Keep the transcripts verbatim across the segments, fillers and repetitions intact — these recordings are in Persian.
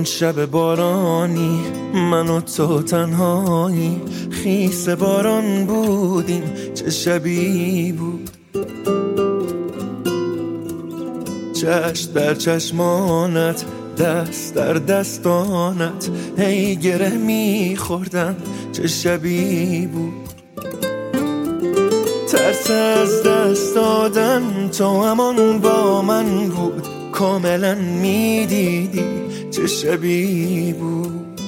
شب بارانی من و تو تنهایی، خیس باران بودیم چه شبی بود. چشم در چشمانت، دست در دستانت، هی گره میخوردم چه شبی بود. ترس از دست دادن تو همان با من بود، کاملا میدیدی چه شبی بود.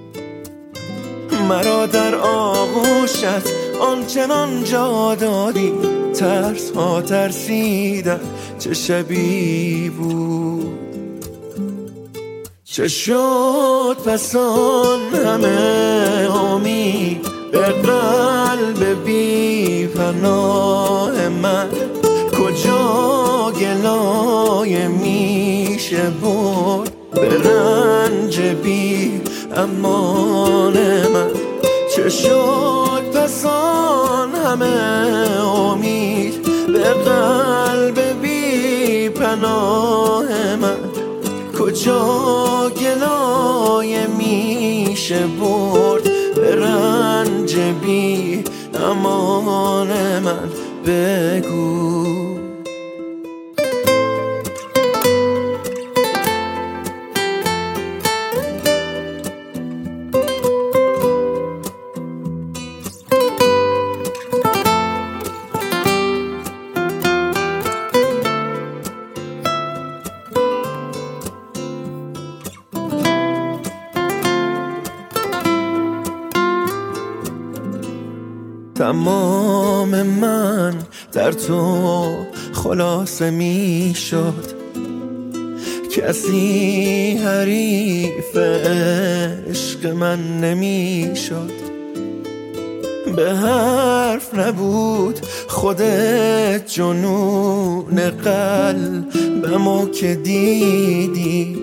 مرا در آغوشت آنچنان جا دادی، ترس ها ترسیدن چه شبی بود. چه شد پس آن همه امید به قلب بی پناه من، کجا گلایه میشه برد به رنج بی امان من. چه شد پس آن همه امید به قلب بی پناه من، کجا گلایه میشه برد به رنج بی امان من. بگو تمام من در تو خلاصه می شد، کسی حریف عشق من نمی شد. به حرف نبود خودت جنون قلبمو که دیدی،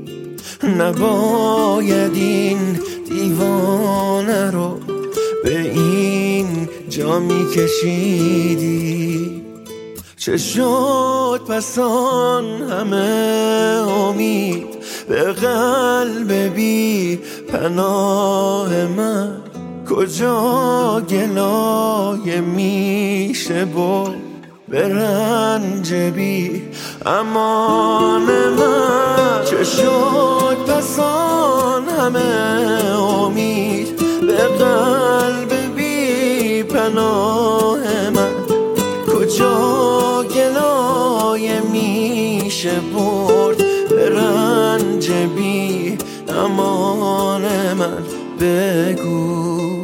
نباید این دیوانه رو به این جا می کشیدی. چه شد پس آن همه امید به قلب بی پناه من، کجا گلایه میشه برد به رنج بی امان من. چه شد پس آن همه امید به قلب بی پناه من، کجا گلایه میشه برد به رنج بی امان من. بگو